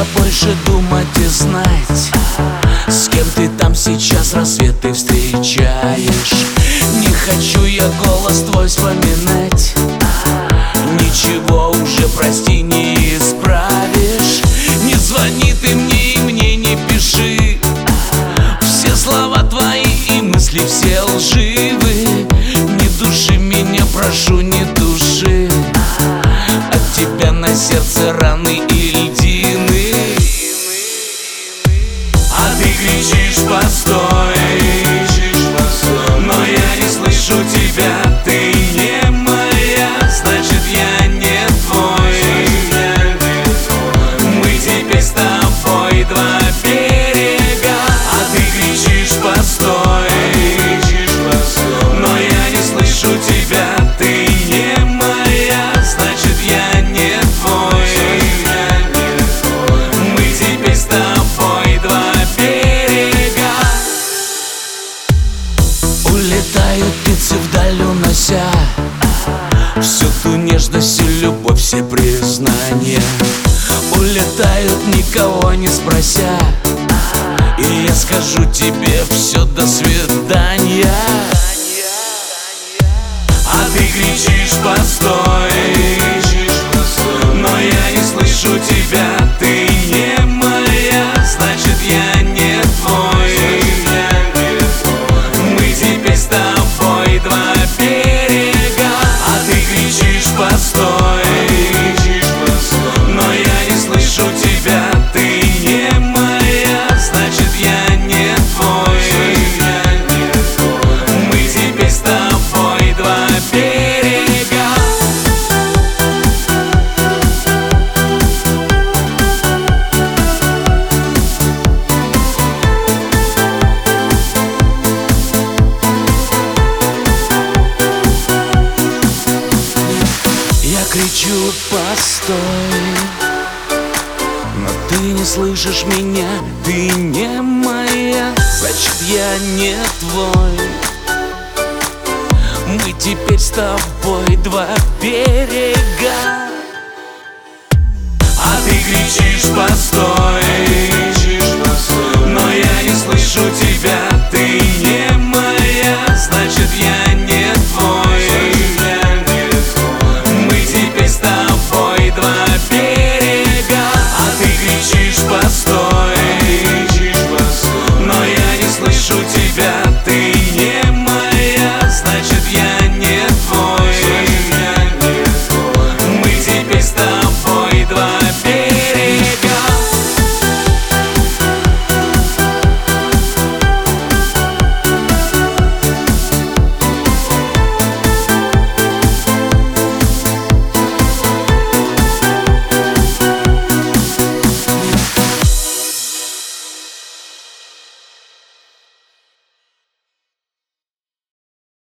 тебя больше думать и знать, с кем ты там сейчас рассветы встречаешь. Не хочу я голос твой вспоминать, ничего уже, прости, не исправишь. Не звони ты мне и мне не пиши, все слова твои и мысли все лживы. Не души меня, прошу, не души, от тебя на сердце раны и льдины. А ты кричишь постой, но я не слышу тебя. Ты не моя, значит я не твой. Мы теперь с тобой два берега. А ты кричишь постой, но я не слышу тебя. Ты не моя, значит я не твой. Мы теперь с тобой два берега. Улетают птицы вдаль, унося всю ту нежность и любовь, все признания. Улетают, никого не спрося, и я скажу тебе все, до свидания. А ты кричишь постой, но я не слышу тебя. Ты не моя, значит я не твой. Мы теперь с тобой два берега. А ты кричишь постой, но я не слышу тебя. Ты не моя, значит я не твой. Мы теперь с тобой два берега. Я кричу постой, но ты не слышишь меня. Ты не моя, значит я не твой. Мы теперь с тобой два берега.